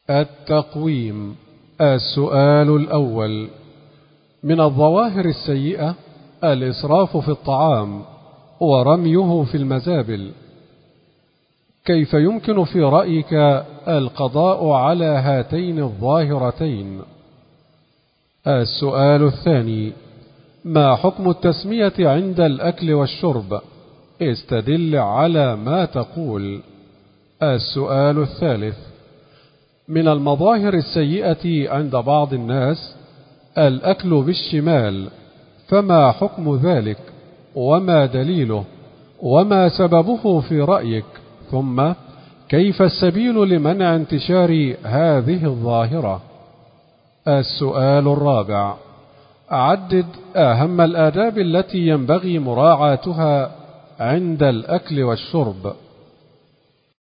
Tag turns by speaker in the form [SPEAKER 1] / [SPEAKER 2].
[SPEAKER 1] التقويم. السؤال الأول: من الظواهر السيئة الإسراف في الطعام ورميه في المزابل، كيف يمكن في رأيك القضاء على هاتين الظاهرتين؟ السؤال الثاني: ما حكم التسمية عند الأكل والشرب؟ استدل على ما تقول. السؤال الثالث: من المظاهر السيئة عند بعض الناس الأكل بالشمال، فما حكم ذلك وما دليله وما سببه في رأيك؟ ثم كيف السبيل لمنع انتشار هذه الظاهرة؟ السؤال الرابع: عدد أهم الآداب التي ينبغي مراعاتها عند الأكل والشرب.